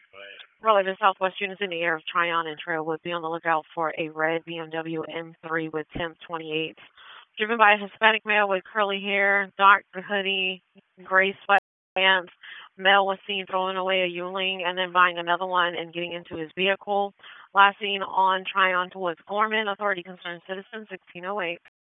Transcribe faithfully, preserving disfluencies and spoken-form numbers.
Relative Southwest units in the air of Tryon and Trailwood. Be on the lookout for a red B M W M three with temp twenty-eight. Driven by a Hispanic male with curly hair, dark hoodie, gray sweatpants. Male was seen throwing away a Yuling and then buying another one and getting into his vehicle. Last seen on Tryon towards Gorman. Authority concerned citizen sixteen oh eight.